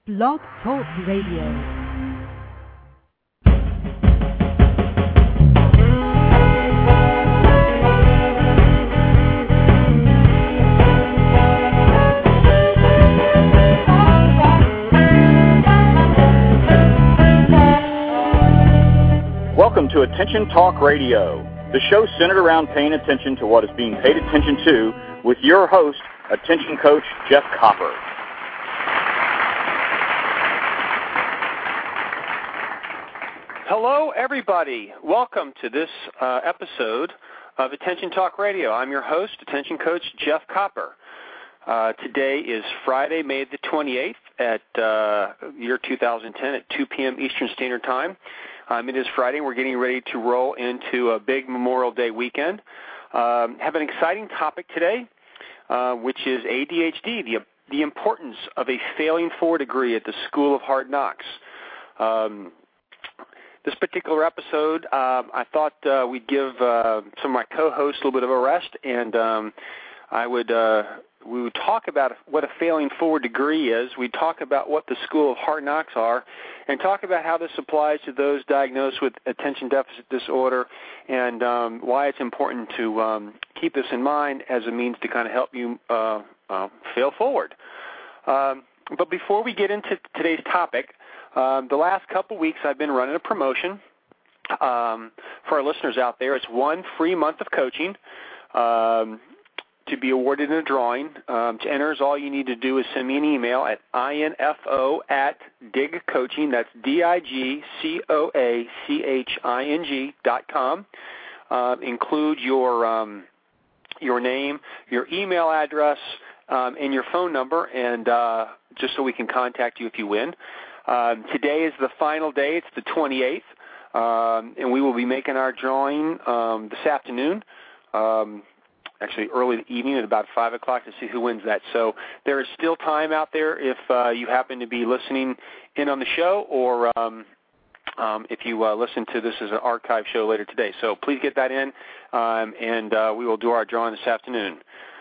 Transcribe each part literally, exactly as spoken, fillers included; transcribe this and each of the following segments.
Blog Talk Radio. Welcome to Attention Talk Radio, the show centered around paying attention to what is being paid attention to with your host, Attention Coach Jeff Copper. Hello, everybody. Welcome to this uh, episode of Attention Talk Radio. I'm your host, Attention Coach Jeff Copper. Uh, today is Friday, May the twenty-eighth at uh, year two thousand ten at two p.m. Eastern Standard Time. Um, it is Friday. We're getting ready to roll into a big Memorial Day weekend. Um, have an exciting topic today, uh, which is A D H D, the, the importance of a failing forward degree at the School of Hard Knocks. Um, this particular episode, um, I thought uh, we'd give uh, some of my co-hosts a little bit of a rest, and um, I would uh, we would talk about what a failing forward degree is. We'd talk about what the School of Hard Knocks are, and talk about how this applies to those diagnosed with attention deficit disorder, and um, why it's important to um, keep this in mind as a means to kind of help you uh, uh, fail forward. Um, but before we get into today's topic, um, the last couple weeks I've been running a promotion um, for our listeners out there. It's one free month of coaching. Um, to be awarded in a drawing. Um, to enter, all you need to do is send me an email at info at digcoaching, that's D I G C O A C H I N G dot com. Uh, include your um, your name, your email address, um, and your phone number, and uh, just so we can contact you if you win. Um, today is the final day. It's the twenty-eighth, um, and we will be making our drawing um, this afternoon. Um, actually early in the evening at about five o'clock to see who wins that. So there is still time out there if uh, you happen to be listening in on the show, or um, um, if you uh, listen to this as an archive show later today. So please get that in, um, and uh, we will do our drawing this afternoon.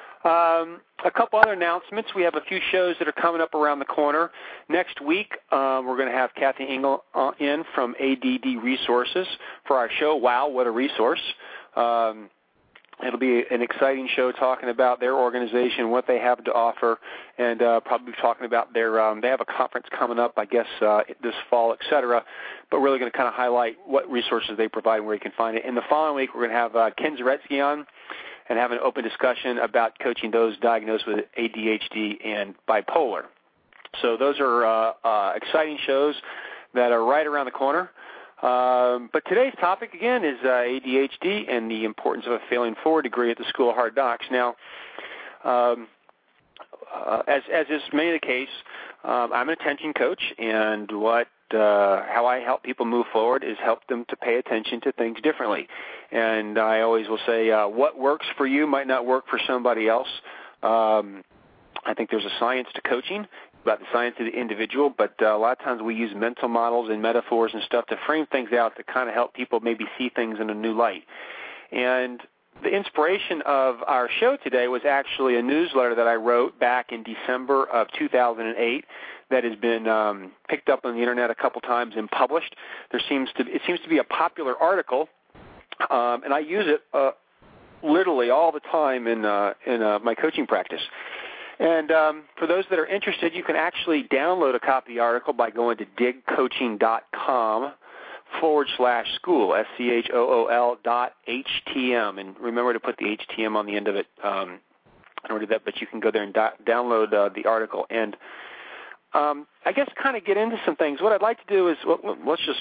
Um, a couple other announcements. We have a few shows that are coming up around the corner. Next week, uh, we're going to have Kathy Engel uh, in from A D D Resources for our show, Wow, What a Resource. Um, It'll be an exciting show talking about their organization, what they have to offer, and uh, probably talking about their um, – they have a conference coming up, I guess, uh, this fall, et cetera, but really going to kind of highlight what resources they provide and where you can find it. In the following week, we're going to have uh, Ken Zaretsky on and have an open discussion about coaching those diagnosed with A D H D and bipolar. So those are uh, uh, exciting shows that are right around the corner. Um, but today's topic, again, is uh, A D H D and the importance of a failing forward degree at the School of Hard Knocks. Now, um, uh, as, as is many the case, um, I'm an attention coach, and what uh, how I help people move forward is help them to pay attention to things differently. And I always will say uh, what works for you might not work for somebody else. Um, I think there's a science to coaching, about the science of the individual, but uh, a lot of times we use mental models and metaphors and stuff to frame things out to kind of help people maybe see things in a new light. And the inspiration of our show today was actually a newsletter that I wrote back in December of two thousand eight that has been um, picked up on the Internet a couple times and published. There seems to it seems to be a popular article, um, and I use it uh, literally all the time in uh, in uh, my coaching practice. And um, for those that are interested, you can actually download a copy of the article by going to digcoaching.com forward slash school, S C H O O L dot H T M. And remember to put the H T M on the end of it um, in order to that, but you can go there and do- download uh, the article. And um, I guess kind of get into some things. What I'd like to do is, well, let's just,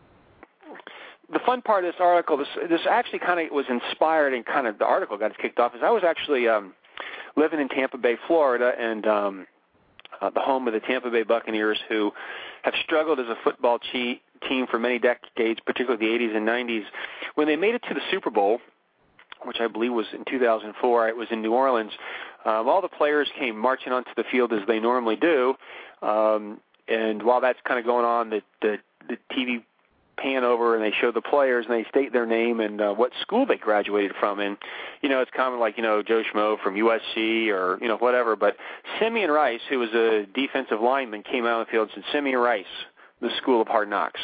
the fun part of this article, this, this actually kind of was inspired and kind of the article got kicked off, is I was actually um, living in Tampa Bay, Florida, and um, uh, the home of the Tampa Bay Buccaneers, who have struggled as a football che- team for many decades, particularly the eighties and nineties. When they made it to the Super Bowl, which I believe was in two thousand four, it was in New Orleans, um, all the players came marching onto the field as they normally do, um, and while that's kind of going on, the, the, the T V pan over and they show the players and they state their name and uh, what school they graduated from. And, you know, it's common like, you know, Joe Schmo from U S C or, you know, whatever. But Simeon Rice, who was a defensive lineman, came out on the field and said, Simeon Rice, the School of Hard Knocks.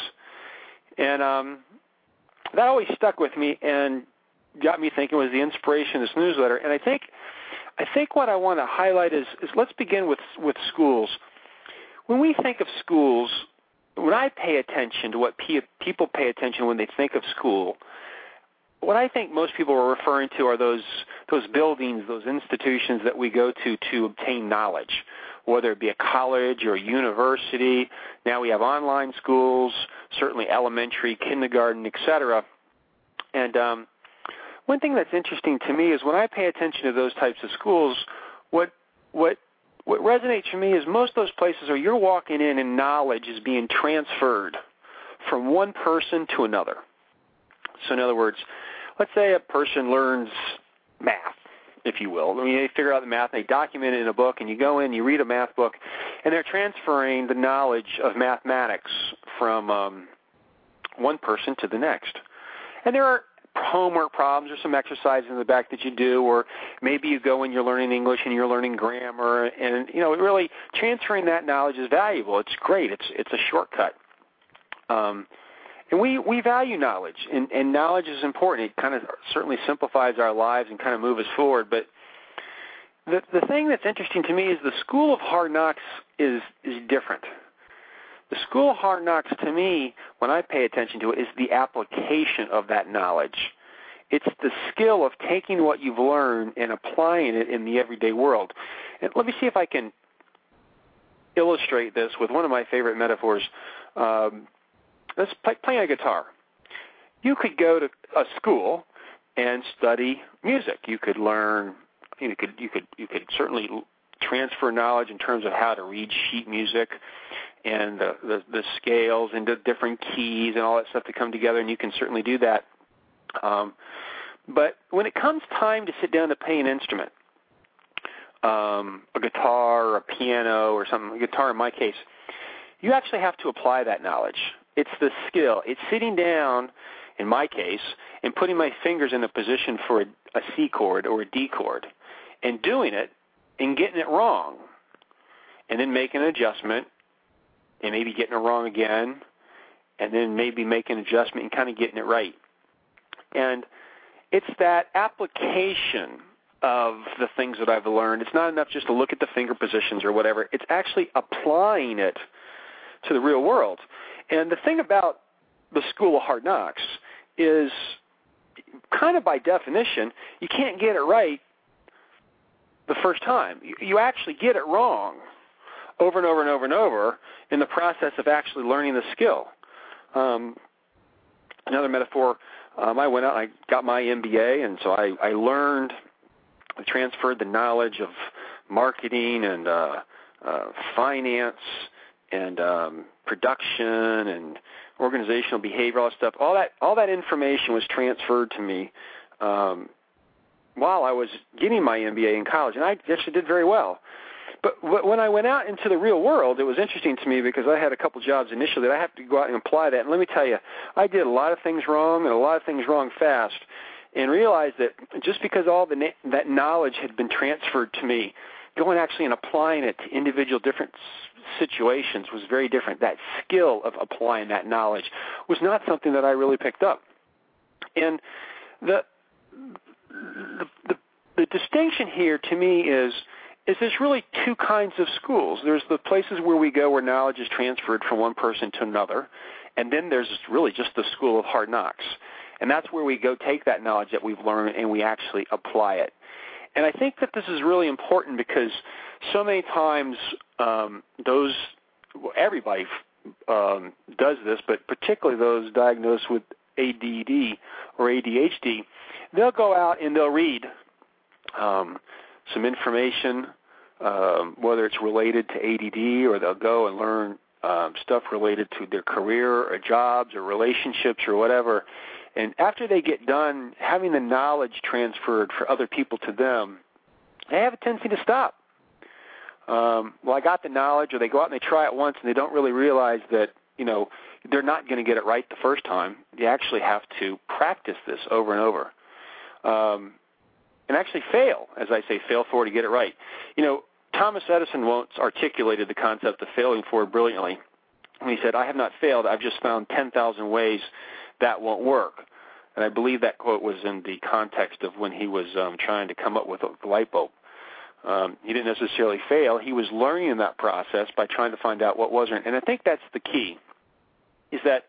And um, that always stuck with me and got me thinking, was the inspiration of this newsletter. And I think I think what I want to highlight is, is let's begin with, with schools. When we think of schools, when I pay attention to what pe- people pay attention when they think of school, what I think most people are referring to are those those buildings, those institutions that we go to to obtain knowledge, whether it be a college or a university. Now we have online schools, certainly elementary, kindergarten, et cetera. And um, one thing that's interesting to me is when I pay attention to those types of schools, what what what resonates for me is most of those places are you're walking in and knowledge is being transferred from one person to another. So in other words, let's say a person learns math, if you will. I mean, they figure out the math, they document it in a book, and you go in, you read a math book, and they're transferring the knowledge of mathematics from um, one person to the next. And there are homework problems or some exercises in the back that you do, or maybe you go and you're learning English and you're learning grammar, and, you know, really transferring that knowledge is valuable. It's great. It's it's a shortcut. Um, and we, we value knowledge, and, and knowledge is important. It kind of certainly simplifies our lives and kind of moves us forward. But the the thing that's interesting to me is the School of Hard Knocks is is different. The School of Hard Knocks, to me, when I pay attention to it, is the application of that knowledge. It's the skill of taking what you've learned and applying it in the everyday world. And let me see if I can illustrate this with one of my favorite metaphors. Um, let's play, playing a guitar. You could go to a school and study music. You could learn. You could. You could. You could certainly transfer knowledge in terms of how to read sheet music and the, the, the scales and the different keys and all that stuff to come together, and you can certainly do that. Um, but when it comes time to sit down to play an instrument, um, a guitar or a piano or something, a guitar in my case, you actually have to apply that knowledge. It's the skill. It's sitting down, in my case, and putting my fingers in a position for a, a C chord or a D chord and doing it and getting it wrong and then making an adjustment and maybe getting it wrong again, and then maybe making an adjustment and kind of getting it right. And it's that application of the things that I've learned. It's not enough just to look at the finger positions or whatever. It's actually applying it to the real world. And the thing about the School of Hard Knocks is kind of by definition, you can't get it right the first time. You, you actually get it wrong over and over and over and over in the process of actually learning the skill. Um, another metaphor, um, I went out and I got my M B A, and so I, I learned, I transferred the knowledge of marketing and uh, uh, finance and um, production and organizational behavior, all that stuff. All that, all that information was transferred to me um, while I was getting my M B A in college, and I actually did very well. But when I went out into the real world, it was interesting to me because I had a couple jobs initially that I had to go out and apply that. And let me tell you, I did a lot of things wrong and a lot of things wrong fast, and realized that just because all the na- that knowledge had been transferred to me, going actually and applying it to individual different situations was very different. That skill of applying that knowledge was not something that I really picked up. And the the the, the distinction here to me is is there's really two kinds of schools. There's the places where we go where knowledge is transferred from one person to another, and then there's really just the School of Hard Knocks. And that's where we go take that knowledge that we've learned and we actually apply it. And I think that this is really important because so many times um, those, well, everybody um, does this, but particularly those diagnosed with A D D or A D H D, they'll go out and they'll read um, some information, um, whether it's related to A D D, or they'll go and learn um, stuff related to their career or jobs or relationships or whatever. And after they get done having the knowledge transferred for other people to them, they have a tendency to stop. Um, well, I got the knowledge, or they go out and they try it once and they don't really realize that, you know, they're not going to get it right the first time. You actually have to practice this over and over. Um, and actually fail, as I say, fail forward to get it right. You know, Thomas Edison once articulated the concept of failing forward brilliantly. And he said, I have not failed, I've just found ten thousand ways that won't work. And I believe that quote was in the context of when he was um, trying to come up with the light bulb. Um, he didn't necessarily fail. He was learning in that process by trying to find out what wasn't. And I think that's the key, is that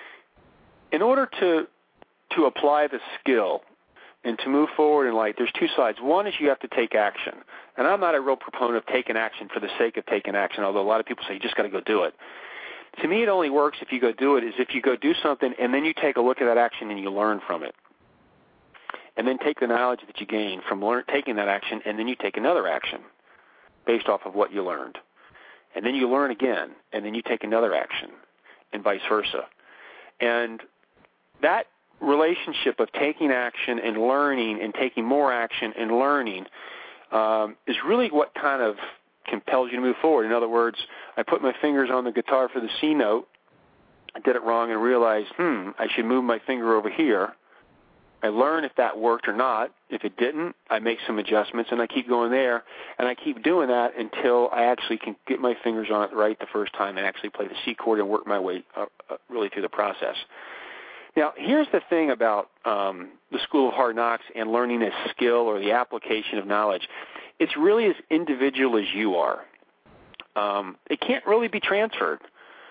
in order to to apply the skill and to move forward in life, there's two sides. One is you have to take action. And I'm not a real proponent of taking action for the sake of taking action, although a lot of people say you just got to go do it. To me, it only works if you go do it, is if you go do something and then you take a look at that action and you learn from it. And then take the knowledge that you gain from learn, taking that action, and then you take another action based off of what you learned. And then you learn again, and then you take another action, and vice versa. And that relationship of taking action and learning and taking more action and learning um, is really what kind of compels you to move forward. In other words, I put my fingers on the guitar for the C note, I did it wrong and realized, hmm, I should move my finger over here. I learn if that worked or not. If it didn't, I make some adjustments, and I keep going there, and I keep doing that until I actually can get my fingers on it right the first time and actually play the C chord and work my way uh, uh, really through the process. Now, here's the thing about um, the School of Hard Knocks and learning a skill or the application of knowledge. It's really as individual as you are. Um, it can't really be transferred.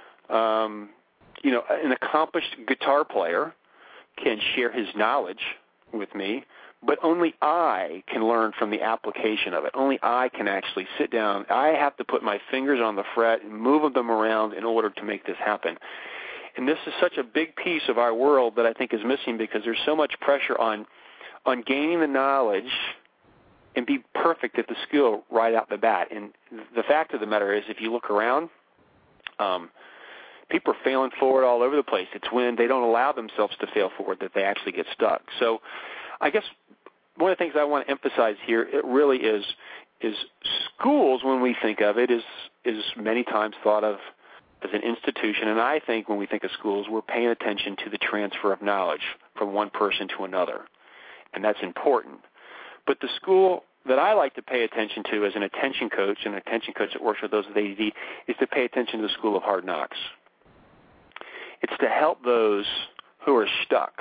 Um, you know, an accomplished guitar player can share his knowledge with me, but only I can learn from the application of it. Only I can actually sit down. I have to put my fingers on the fret and move them around in order to make this happen. And this is such a big piece of our world that I think is missing because there's so much pressure on on gaining the knowledge and be perfect at the skill right out the bat. And the fact of the matter is, if you look around, um, people are failing forward all over the place. It's when they don't allow themselves to fail forward that they actually get stuck. So I guess one of the things I want to emphasize here, it really is is schools, when we think of it, is is many times thought of as an institution. And I think when we think of schools, we're paying attention to the transfer of knowledge from one person to another. And that's important. But the school that I like to pay attention to as an attention coach, and an attention coach that works with those with A D D, is to pay attention to the School of Hard Knocks. It's to help those who are stuck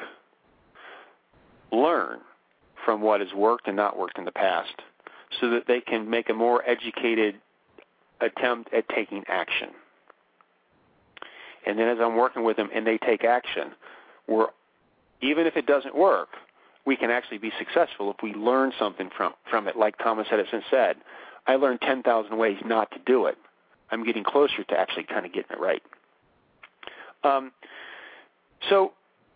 learn from what has worked and not worked in the past so that they can make a more educated attempt at taking action. And then as I'm working with them and they take action, we're, even if it doesn't work, we can actually be successful if we learn something from, from it. Like Thomas Edison said, I learned ten thousand ways not to do it. I'm getting closer to actually kind of getting it right. Um, so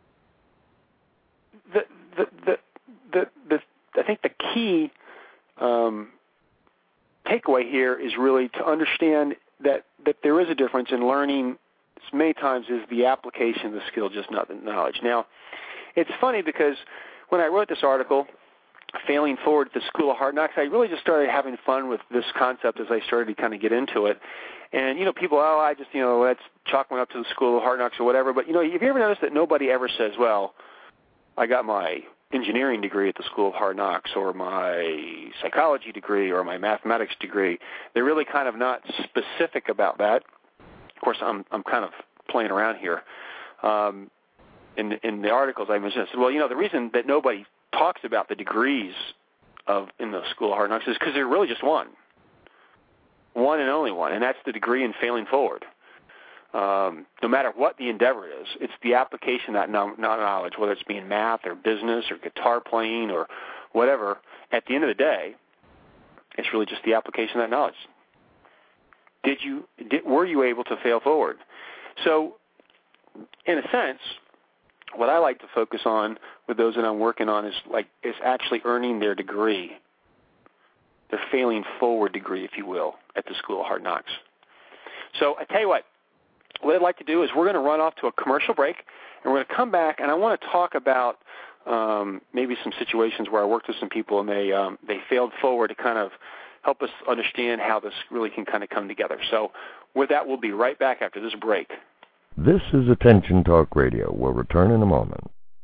the, the, the, the, the, I think the key um, takeaway here is really to understand that, that there is a difference in learning many times is the application of the skill, just not the knowledge. Now, it's funny because when I wrote this article, Failing Forward at the School of Hard Knocks, I really just started having fun with this concept as I started to kind of get into it. And, you know, people, oh, I just, you know, let's chalk one up to the School of Hard Knocks or whatever. But, you know, have you ever noticed that nobody ever says, well, I got my engineering degree at the School of Hard Knocks or my psychology degree or my mathematics degree? They're really kind of not specific about that. Of course, I'm I'm kind of playing around here. Um, in, in the articles I mentioned, I said, well, you know, the reason that nobody talks about the degrees of in the School of Hard Knocks is because they're really just one. One and only one, and that's the degree in failing forward. Um, no matter what the endeavor is, it's the application of that knowledge, whether it's being math or business or guitar playing or whatever. At the end of the day, it's really just the application of that knowledge. Did you, did, were you able to fail forward? So, in a sense, what I like to focus on with those that I'm working on is like is actually earning their degree, their failing forward degree, if you will, at the School of Hard Knocks. So I tell you what, what I'd like to do is we're going to run off to a commercial break, and we're going to come back, and I want to talk about um, maybe some situations where I worked with some people and they um, they failed forward to kind of help us understand how this really can kind of come together. So with that, we'll be right back after this break. This is Attention Talk Radio. We'll return in a moment.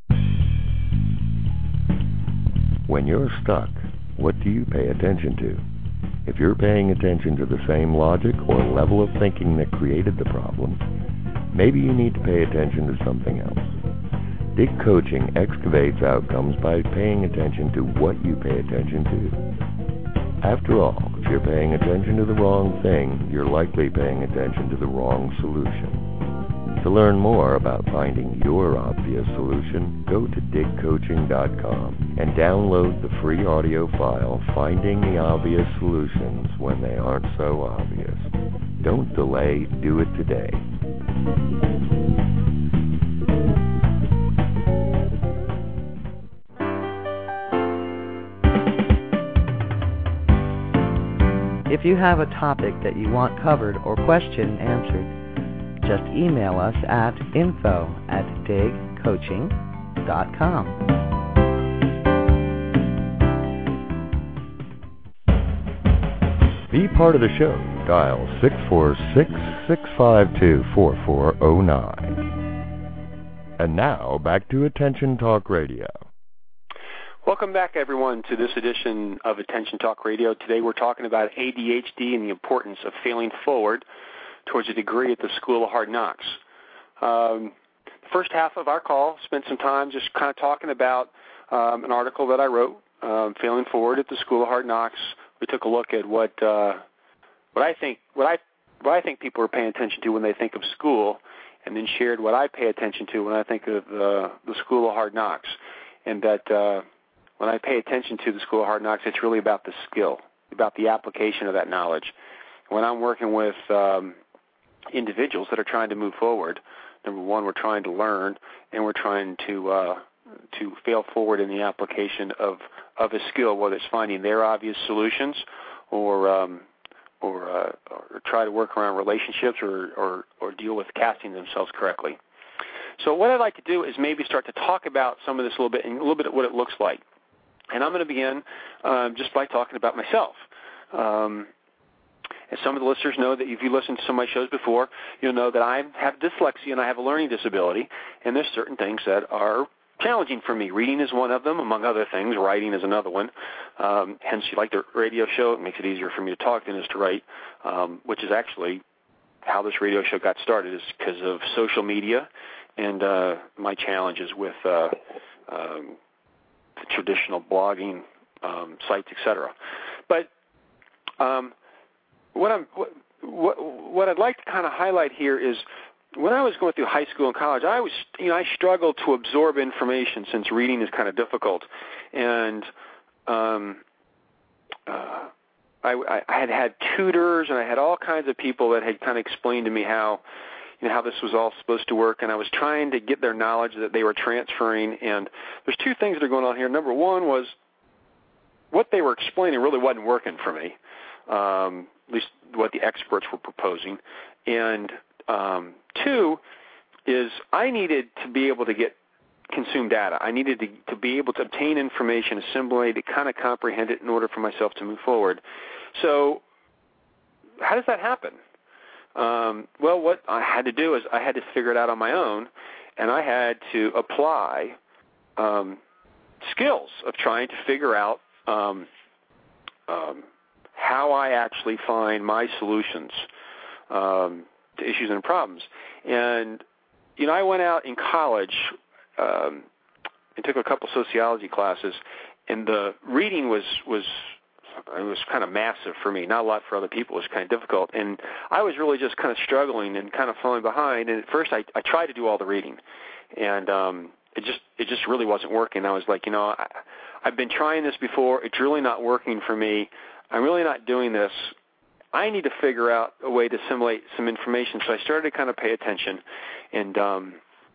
When you're stuck, what do you pay attention to? If you're paying attention to the same logic or level of thinking that created the problem, maybe you need to pay attention to something else. Dig Coaching excavates outcomes by paying attention to what you pay attention to. After all, if you're paying attention to the wrong thing, you're likely paying attention to the wrong solution. To learn more about finding your obvious solution, go to dig coaching dot com and download the free audio file, Finding the Obvious Solutions When They Aren't So Obvious. Don't delay, do it today. If you have a topic that you want covered or question answered, just email us at info at dig coaching dot com. Be part of the show. Dial six four six, six five two, four four zero nine. And now, back to Attention Talk Radio. Welcome back, everyone, to this edition of Attention Talk Radio. Today we're talking about A D H D and the importance of failing forward towards a degree at the School of Hard Knocks. Um, the first half of our call spent some time just kind of talking about um, an article that I wrote, um, Failing Forward at the School of Hard Knocks. We took a look at what uh, what I think what I what I think people are paying attention to when they think of school, and then shared what I pay attention to when I think of uh, the School of Hard Knocks, and that uh, when I pay attention to the School of Hard Knocks, it's really about the skill, about the application of that knowledge. When I'm working with um, individuals that are trying to move forward, number one, we're trying to learn, and we're trying to uh, to fail forward in the application of, of a skill, whether it's finding their obvious solutions or um, or, uh, or try to work around relationships or, or, or deal with casting themselves correctly. So what I'd like to do is maybe start to talk about some of this a little bit and a little bit of what it looks like. And I'm going to begin um, just by talking about myself. Um, As some of the listeners know, that if you listened to some of my shows before, you'll know that I have dyslexia and I have a learning disability, and there's certain things that are challenging for me. Reading is one of them, among other things. Writing is another one. Um, hence, you like the radio show. It makes it easier for me to talk than it is to write, um, which is actually how this radio show got started, is because of social media and uh, my challenges with uh, um, the traditional blogging um, sites, et cetera. But um, What I'm what, what what I'd like to kind of highlight here is when I was going through high school and college, I was you know I struggled to absorb information since reading is kind of difficult, and um, uh, I, I had had tutors and I had all kinds of people that had kind of explained to me how you know how this was all supposed to work, and I was trying to get their knowledge that they were transferring. And there's two things that are going on here. Number one was what they were explaining really wasn't working for me. Um, at least what the experts were proposing. And um, two is I needed to be able to get consume data. I needed to, to be able to obtain information, assimilate, to kind of comprehend it in order for myself to move forward. So how does that happen? Um, well, what I had to do is I had to figure it out on my own, and I had to apply um, skills of trying to figure out um, um, how I actually find my solutions um, to issues and problems. And, you know, I went out in college um, and took a couple sociology classes, and the reading was, was it was kind of massive for me. Not a lot for other people. It was kind of difficult. And I was really just kind of struggling and kind of falling behind. And at first I, I tried to do all the reading, and um, it just it just really wasn't working. I was like, you know, I, I've been trying this before. It's really not working for me. I'm really not doing this. I need to figure out a way to assimilate some information. So I started to kind of pay attention and um,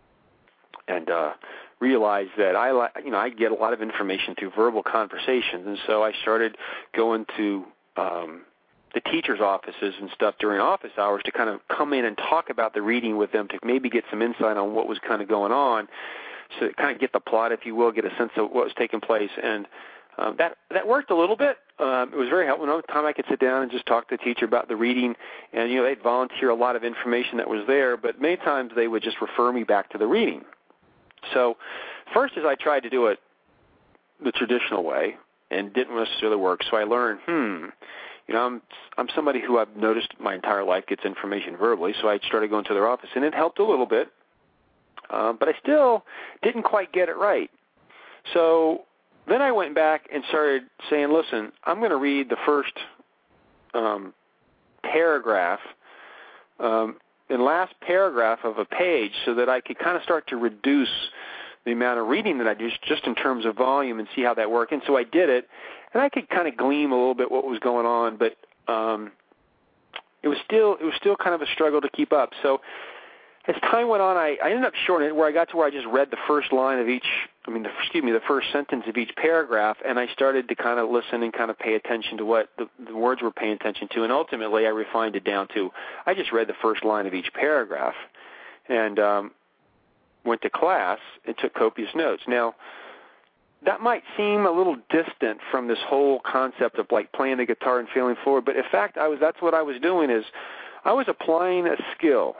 and uh, realize that I, you know, I get a lot of information through verbal conversations. And so I started going to um, the teachers' offices and stuff during office hours to kind of come in and talk about the reading with them to maybe get some insight on what was kind of going on, so kind of get the plot, if you will, get a sense of what was taking place. And Um, that that worked a little bit. um, it was very helpful. Another time I could sit down and just talk to the teacher about the reading, and, you know, they'd volunteer a lot of information that was there, but many times they would just refer me back to the reading. So first is I tried to do it the traditional way and didn't necessarily work, so I learned, hmm, you know, I'm I'm somebody who I've noticed my entire life gets information verbally, so I started going to their office, and it helped a little bit, um, but I still didn't quite get it right. So then I went back and started saying, listen, I'm going to read the first um, paragraph, um, and last paragraph of a page so that I could kind of start to reduce the amount of reading that I do just in terms of volume and see how that worked. And so I did it, and I could kind of glean a little bit what was going on, but um, it was still it was still kind of a struggle to keep up. So as time went on, I, I ended up shortening it where I got to where I just read the first line of each, I mean, the, excuse me, the first sentence of each paragraph, and I started to kind of listen and kind of pay attention to what the, the words were paying attention to, and ultimately I refined it down to, I just read the first line of each paragraph, and um, went to class and took copious notes. Now, that might seem a little distant from this whole concept of like playing the guitar and feeling forward, but in fact, I was that's what I was doing is I was applying a skill.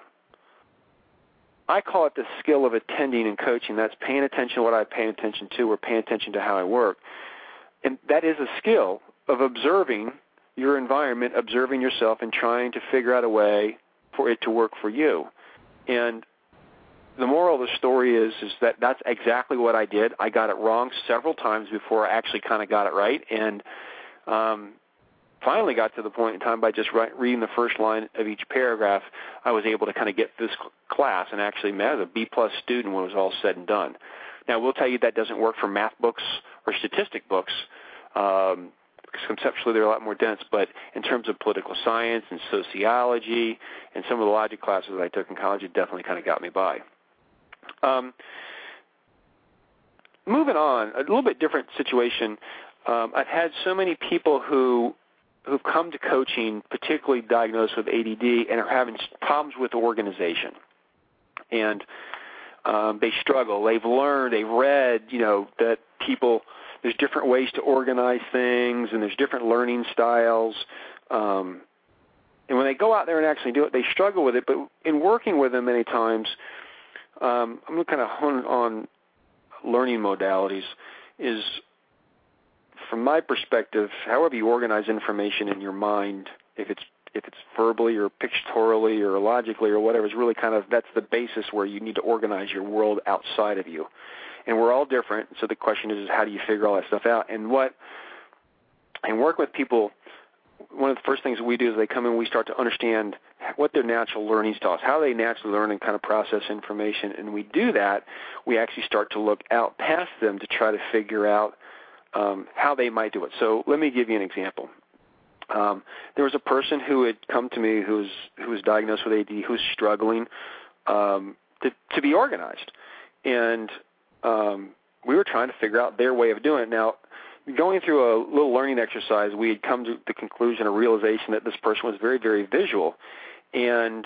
I call it the skill of attending and coaching. That's paying attention to what I pay attention to or paying attention to how I work. And that is a skill of observing your environment, observing yourself, and trying to figure out a way for it to work for you. And the moral of the story is, is that that's exactly what I did. I got it wrong several times before I actually kind of got it right. And um, finally got to the point in time by just write, reading the first line of each paragraph, I was able to kind of get this class and actually met as a B-plus student when it was all said and done. Now, we'll tell you that doesn't work for math books or statistic books. Um, conceptually, they're a lot more dense, but in terms of political science and sociology and some of the logic classes that I took in college, it definitely kind of got me by. Um, moving on, a little bit different situation. Um, I've had so many people who who've come to coaching, particularly diagnosed with A D D, and are having problems with organization. And um, they struggle. They've learned, they've read, you know, that people, there's different ways to organize things, and there's different learning styles. Um, and when they go out there and actually do it, they struggle with it. But in working with them many times, um, I'm going to kind of hone on learning modalities is, from my perspective, however you organize information in your mind, if it's if it's verbally or pictorially or logically or whatever, is really kind of, that's the basis where you need to organize your world outside of you. And we're all different, so the question is, is how do you figure all that stuff out? And what, and work with people, one of the first things we do is they come in, we start to understand what their natural learning styles, how they naturally learn and kind of process information. And we do that, we actually start to look out past them to try to figure out Um, how they might do it. So let me give you an example. Um, there was a person who had come to me who was who was diagnosed with A D D, who was struggling um, to, to be organized, and um, we were trying to figure out their way of doing it. Now, going through a little learning exercise, we had come to the conclusion, a realization that this person was very, very visual, and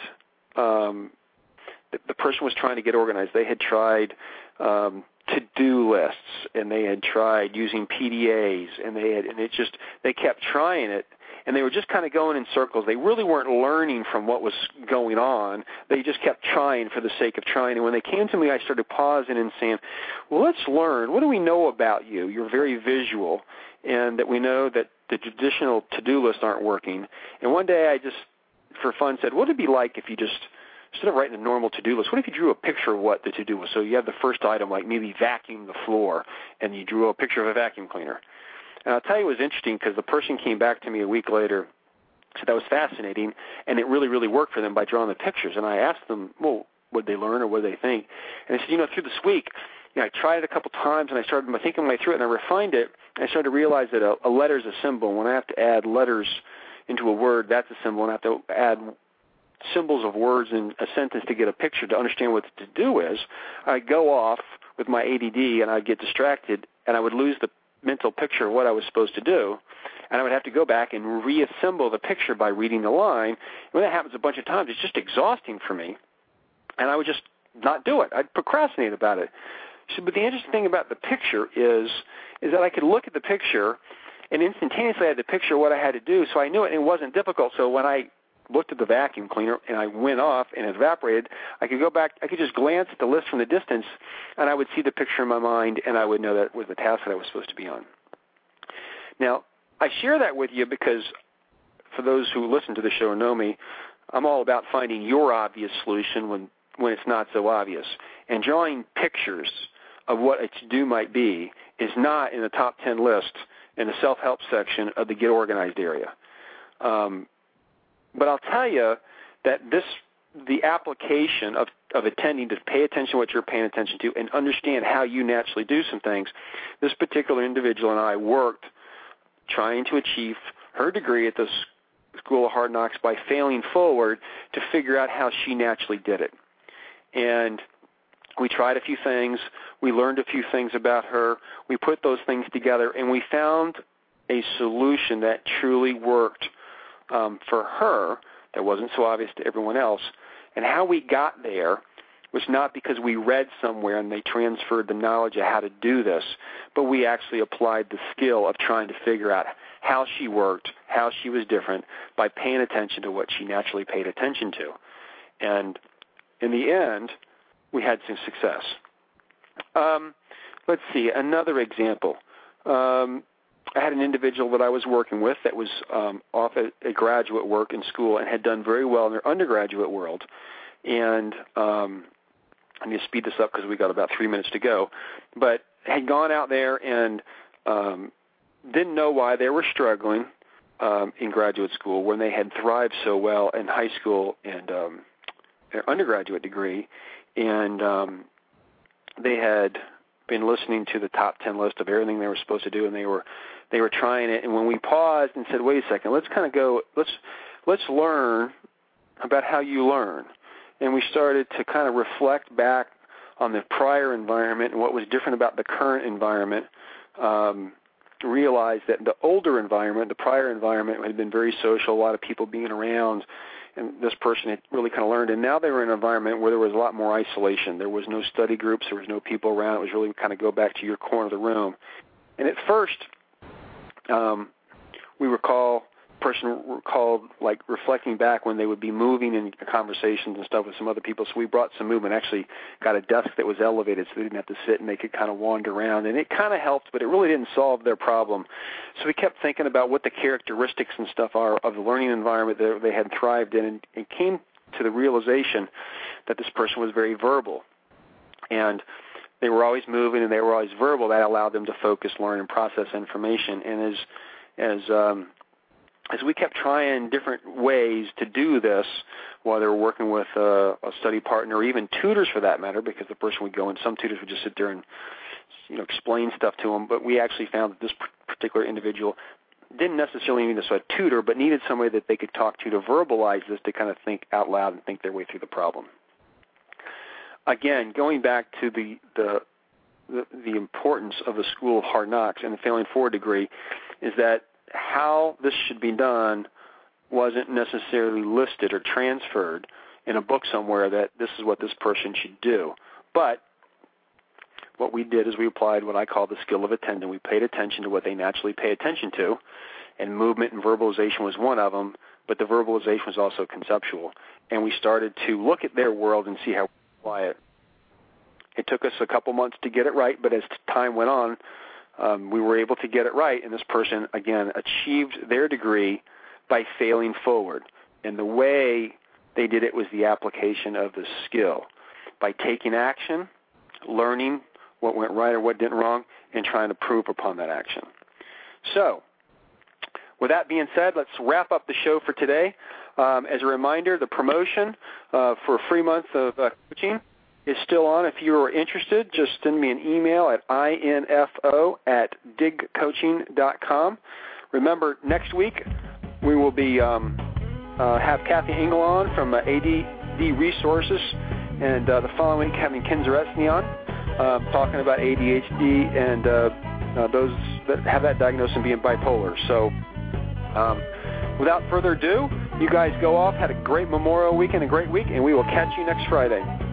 um, the, the person was trying to get organized. They had tried um, to-do lists, and they had tried using P D As, and they had, and it just, they kept trying it, and they were just kind of going in circles. They really weren't learning from what was going on. They just kept trying for the sake of trying. And when they came to me, I started pausing and saying, well, let's learn. What do we know about you? You're very visual, and that we know that the traditional to-do lists aren't working. And one day I just, for fun, said, what would it be like if you just, instead of writing a normal to-do list, what if you drew a picture of what the to-do was? So you have the first item, like maybe vacuum the floor, and you drew a picture of a vacuum cleaner. And I'll tell you it was interesting because the person came back to me a week later, said that was fascinating, and it really, really worked for them by drawing the pictures. And I asked them, well, what did they learn or what did they think? And they said, you know, through this week, you know, I tried it a couple times, and I started thinking my way through it, and I refined it. And I started to realize that a, a letter is a symbol. When I have to add letters into a word, that's a symbol. And I have to add symbols of words in a sentence to get a picture to understand what the to-do is. I'd go off with my A D D, and I'd get distracted, and I would lose the mental picture of what I was supposed to do, and I would have to go back and reassemble the picture by reading the line. And when that happens a bunch of times, it's just exhausting for me, and I would just not do it. I'd procrastinate about it. So, but the interesting thing about the picture is, is that I could look at the picture, and instantaneously I had the picture of what I had to do, so I knew it, and it wasn't difficult. So when I looked at the vacuum cleaner and I went off and it evaporated, I could go back, I could just glance at the list from the distance, and I would see the picture in my mind, and I would know that was the task that I was supposed to be on. Now, I share that with you because for those who listen to the show and know me, I'm all about finding your obvious solution when, when it's not so obvious. And drawing pictures of what a to-do might be is not in the top ten list in the self-help section of the Get Organized area. Um, but I'll tell you that this, the application of, of attending to pay attention to what you're paying attention to and understand how you naturally do some things, this particular individual and I worked trying to achieve her degree at the School of Hard Knocks by failing forward to figure out how she naturally did it. And we tried a few things. We learned a few things about her. We put those things together, and we found a solution that truly worked um, for her that wasn't so obvious to everyone else. And how we got there was not because we read somewhere and they transferred the knowledge of how to do this, but we actually applied the skill of trying to figure out how she worked, how she was different, by paying attention to what she naturally paid attention to. And in the end, we had some success. Um, let's see, another example. Um, I had an individual that I was working with that was um, off at a graduate work in school and had done very well in their undergraduate world. And um, I need to speed this up because we got about three minutes to go. But had gone out there and um, didn't know why they were struggling um, in graduate school when they had thrived so well in high school and um, their undergraduate degree. And um, they had been listening to the top ten list of everything they were supposed to do, and they were they were trying it. And when we paused and said, "Wait a second, let's kind of go, let's let's learn about how you learn," and we started to kind of reflect back on the prior environment and what was different about the current environment. Um, realized that the older environment, the prior environment, had been very social, a lot of people being around. And this person had really kind of learned, and now they were in an environment where there was a lot more isolation. There was no study groups. There was no people around. It was really kind of go back to your corner of the room. And at first, um, we recall, person recalled, like, reflecting back when they would be moving in conversations and stuff with some other people. So we brought some movement, actually got a desk that was elevated so they didn't have to sit and they could kind of wander around. And it kind of helped, but it really didn't solve their problem. So we kept thinking about what the characteristics and stuff are of the learning environment that they had thrived in, and, and came to the realization that this person was very verbal. And they were always moving and they were always verbal. That allowed them to focus, learn, and process information. And as as um, as we kept trying different ways to do this, while they were working with a, a study partner, or even tutors for that matter, because the person would go and some tutors would just sit there and, you know, explain stuff to them. But we actually found that this particular individual didn't necessarily need a tutor, but needed somebody that they could talk to to verbalize this, to kind of think out loud and think their way through the problem. Again, going back to the the the, the importance of the School of Hard Knocks and the Failing Forward degree, is that how this should be done wasn't necessarily listed or transferred in a book somewhere that this is what this person should do. But what we did is we applied what I call the skill of attending. We paid attention to what they naturally pay attention to, and movement and verbalization was one of them, but the verbalization was also conceptual. And we started to look at their world and see how we apply it. It took us a couple months to get it right, but as time went on, Um, we were able to get it right, and this person, again, achieved their degree by failing forward. And the way they did it was the application of the skill, by taking action, learning what went right or what didn't wrong, and trying to prove upon that action. So, with that being said, let's wrap up the show for today. Um, as a reminder, the promotion uh, for a free month of uh, coaching is still on. If you are interested, just send me an email at info at dig coaching dot com. Remember, next week we will be um, uh, have Kathy Engel on from uh, A D D Resources, and uh, the following week having Ken Zaretsny on, uh, talking about A D H D and uh, uh, those that have that diagnosis and being bipolar. So um, without further ado, you guys go off, had a great Memorial weekend, a great week, and we will catch you next Friday.